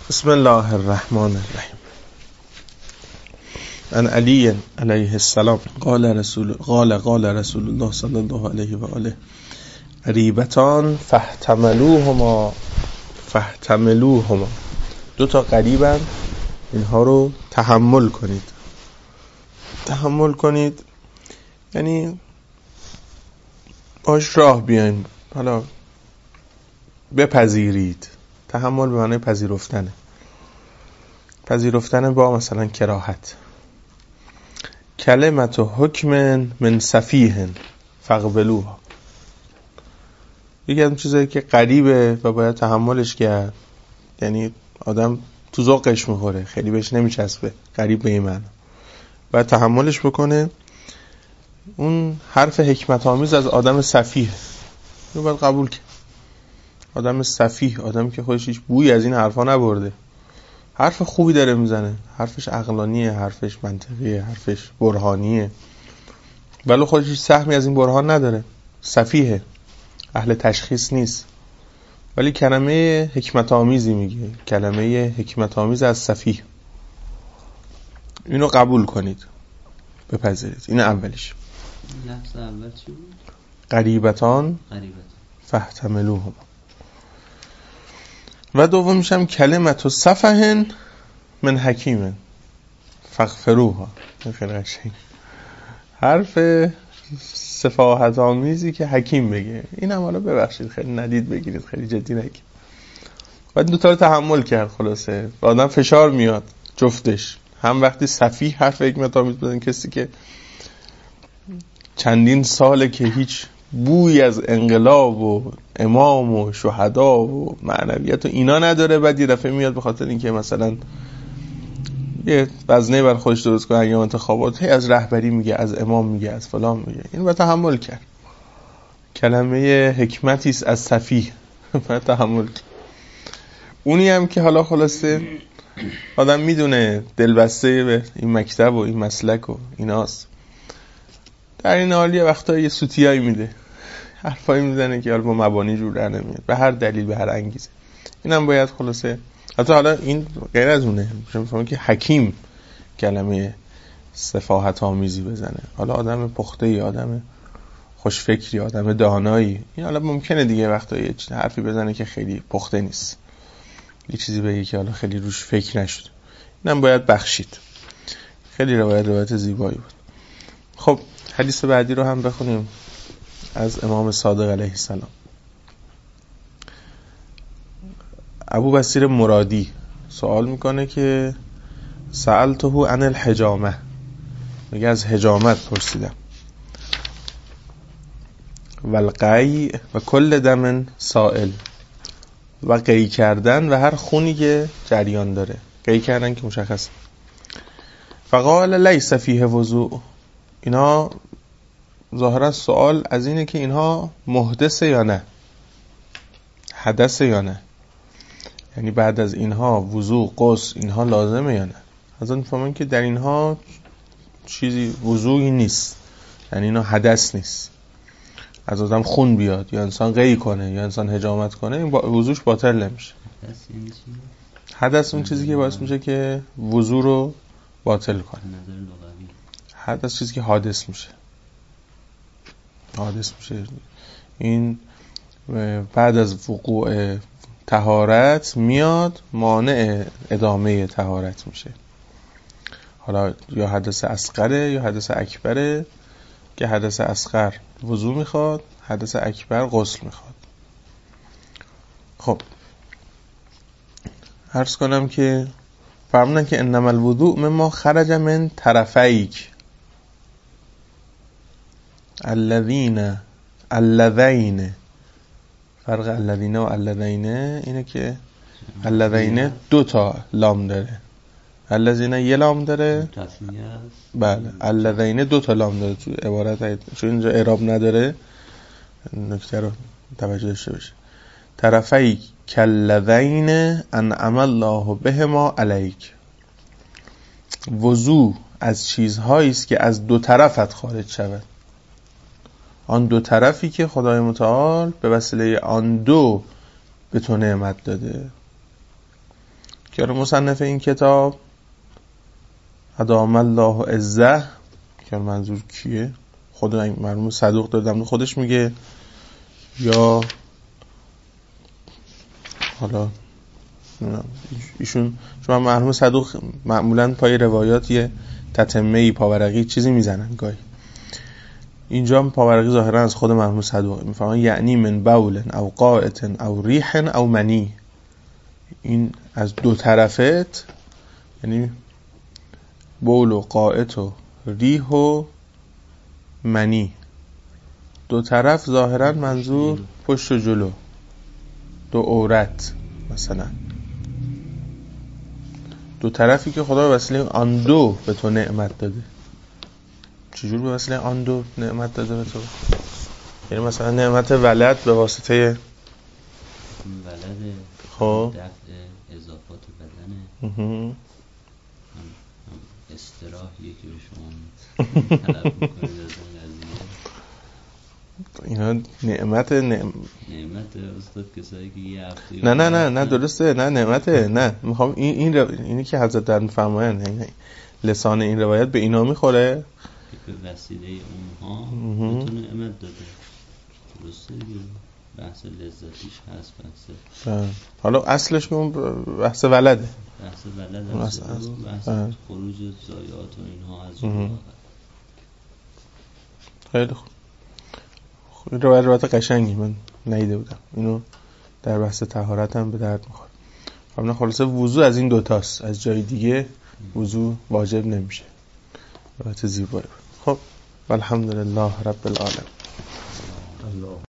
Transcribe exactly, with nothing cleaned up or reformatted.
بسم الله الرحمن الرحیم. عن علی علیه السلام قال رسول قال قال رسول الله صلی الله علیه و آله قریبتان فاحتملوهما فاحتملوهما دو تا قریبن، اینها رو تحمل کنید. تحمل کنید یعنی باش راه بیاین، حالا بپذیرید. تحمل به معنی پذیرفتنه، پذیرفتن با مثلا کراهت. کلمت و حکم من سفیه فاقبلوها، یکی از اون چیزایی که غریبه و باید تحملش کرد، یعنی آدم تو ذوقش میخوره، خیلی بهش نمیچسبه، غریب به این معنی، باید تحملش بکنه. اون حرف حکمت آمیز از آدم سفیه رو باید قبول کرد. آدم سفیه، آدمی که خودش هیچ بویی از این حرفا نبرده، حرف خوبی داره میزنه، حرفش عقلانیه، حرفش منطقیه، حرفش برهانیه، ولی خودش هیچ سهمی از این برهان نداره، سفیه، اهل تشخیص نیست، ولی کلمه حکمت آمیزی میگه، کلمه حکمت آمیز از سفیه. اینو قبول کنید، بپذیرید. این اولیش. لفظ اول چی بود؟ قریبتان قریبتان فاحتملوهما. و دومیش هم کلمت و سفهن من حکیمن فاغفروها. خیلی قشنگ، حرف سفاهت آمیزی که حکیم بگه. این هم حالا ببخشید خیلی ندید بگیرید، خیلی جدی نگید. باید دوتا رو تحمل کرد. خلاصه به آدم فشار میاد جفتش، هم وقتی سفیه حرف حکمت آمیز بزنه، کسی که چندین ساله که هیچ بوی از انقلاب و امام و شهدا و معنویت و اینا نداره، بعد یه دفعه میاد به خاطر اینکه مثلا یه وزنه بر خودش درست کنه ایام انتخابات، هی از رهبری میگه، از امام میگه، از فلان میگه. این باید تحمل کرد. کلمه حکمتی است از سفیه، باید تحمل کرد. اونی هم که حالا خلاصه آدم میدونه دلبسته به این مکتب و این مسلک و ایناست، در این حال یه وقتا یه سوتیایی میده، حرفایی میزنه که حالا با مبانی جور در نمیاد، به هر دلیل، به هر انگیزه. اینم باید خلاصه. حتی حالا این غیر از اونه، میشه میفهمم که حکیم کلمه سفاهت آمیزی بزنه، حالا آدم پخته‌ای، آدم خوشفکری، آدم دانایی، این حالا ممکنه دیگه وقتا یه حرفی بزنه که خیلی پخته نیست، یه چیزی بگه که حالا خیلی روش فکر نشد. اینم باید بخشید. خیلی روایت روایت زیبایی بود. خب حدیث بعدی رو هم بخونیم از امام صادق علیه السلام. ابو بصیر مرادی سوال میکنه که سألته عن الحجامه، میگه از حجامت پرسیدم، والقی و کل دم سائل، و قی کردن و هر خونی که جریان داره، قی کردن که مشخص. فقال لیس فیه وضوء، اینا ظاهرا سوال از اینه که اینها محدثه یا نه، حدثه یا نه، یعنی بعد از اینها وضوء، غسل، اینها لازمه یا نه. از اون فهمن که در اینها چیزی وضوعی نیست، یعنی اینا حدث نیست. از آدم خون بیاد یا انسان قی کنه یا انسان حجامت کنه، این وضوعش باطل نمیشه. حدث اون چیزی که باعث میشه که وضوع رو باطل کنه. حدث چیزی که حادث میشه، حادث میشه. این بعد از وقوع طهارت میاد، مانع ادامه طهارت میشه. حالا یا حدث اصغره یا حدث اکبره، که حدث اصغر وضو میخواد، حدث اکبر غسل میخواد. خب عرض کنم که فرمودن که انما الوضوء مما خرج من طرفیک الذین الذین، فرق الذین و الذین اینه که الذین دو تا لام داره، الذین یه لام داره، بله، الذین دو تا لام داره تو عبارت، چون اینجا اعراب نداره، نکته رو توجه داشته باشه. طرفی کالذین انعم الله بهما علیک، وضو از چیزهایی است که از دو طرفت خارج شود، آن دو طرفی که خدای متعال به وسیله آن دو به تو نعمت داده. که مصنف این کتاب ادام الله عزه، که منظور کیه؟ خود مرحوم صدوق دادم خودش میگه یا حالا ایشون، چون مرحوم صدوق معمولا پای روایات یه تتمه‌ای پاورقی چیزی میزنن گاهی، اینجا هم پاورقی ظاهرا از خود مرحوم صدوق میفهمن یعنی من بول او قائت او ریح او منی، این از دو طرفت، یعنی بول و قائت و ریح و منی، دو طرف ظاهرا منظور پشت و جلو، دو عورت مثلا، دو طرفی که خدا به وسیله آن دو به تو نعمت داده. چجور به وسیله آن دو نعمت داده به تو؟ یعنی مثلا نعمت ولد به واسطه ولد، خب دفع اضافات بدنه، استراحیه که به شما طلب میکنه از این قضیه. اینا نعمت نعم... نعمت استاد کسایی که یه هفته نه نه نه نه درسته، نه نعمته، نه میخوام این این رو... اینی که حضرت در میفرمایند لسان این روایت به اینا میخوره که به وسیله اونها به تو نعمت داده. درسته دیگه، بحث لذتیش هست بحث. حالا اصلش که اون بحث ولده، بحث ولد هست، بحث خروج زایات و اینها از اون. خیلی خوب. این روایت روایت قشنگی من ندیده بودم، اینو در بحث طهارت هم به درد میخوره. همون خلاصه وضو از این دوتاست، از جای دیگه وضو واجب نمیشه. روایت زیبایی. خب الحمدلله رب العالمین.